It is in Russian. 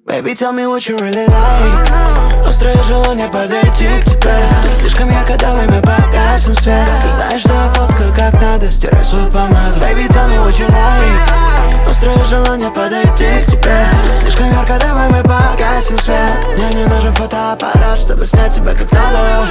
Baby, tell me what you really like. Острое желание подойти к тебе. Ты слишком ярко, давай мы погасим свет. Ты знаешь, что я фоткаю как надо, стирай свою помаду. Baby, tell me what you like. Острое желание подойти к тебе. Ты слишком ярко, давай мы погасим свет. Мне не нужен фотоаппарат, чтобы снять тебя как надо.